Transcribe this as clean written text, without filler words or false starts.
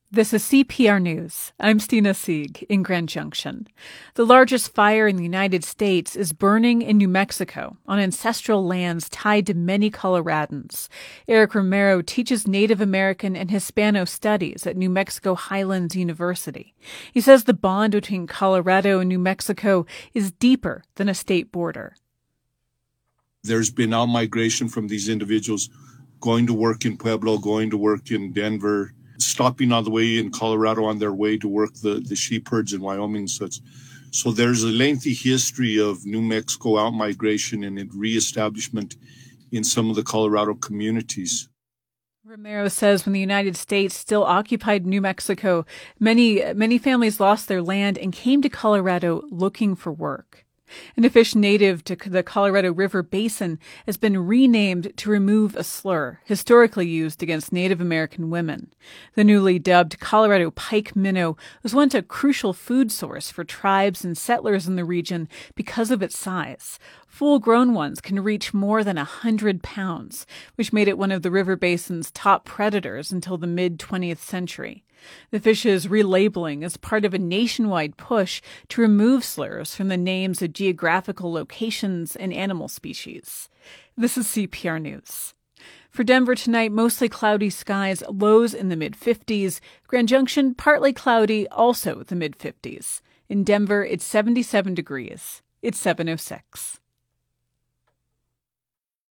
This is CPR News. I'm Stina Sieg in Grand Junction. The largest fire in the United States is burning in New Mexico on ancestral lands tied to many Coloradans. Eric Romero teaches Native American and Hispano studies at New Mexico Highlands University. He says the bond between Colorado and New Mexico is deeper than a state border. There's been out-migration from these individuals going to work in Pueblo, going to work in Denver, stopping on the way in Colorado on their way to work the sheep herds in Wyoming and such. So there's a lengthy history of New Mexico out-migration and reestablishment in some of the Colorado communities. Romero says when the United States still occupied New Mexico, many families lost their land and came to Colorado looking for work. And a fish native to the Colorado River Basin has been renamed to remove a slur historically used against Native American women. The newly dubbed Colorado pike minnow was once a crucial food source for tribes and settlers in the region because of its size. Full-grown ones can reach more than 100 pounds, which made it one of the river basin's top predators until the mid-20th century. The fish's relabeling is part of a nationwide push to remove slurs from the names of geographical locations and animal species. This is CPR News. For Denver tonight, mostly cloudy skies, lows in the mid-50s. Grand Junction, partly cloudy, also the mid-50s. In Denver, it's 77 degrees. It's 7:06.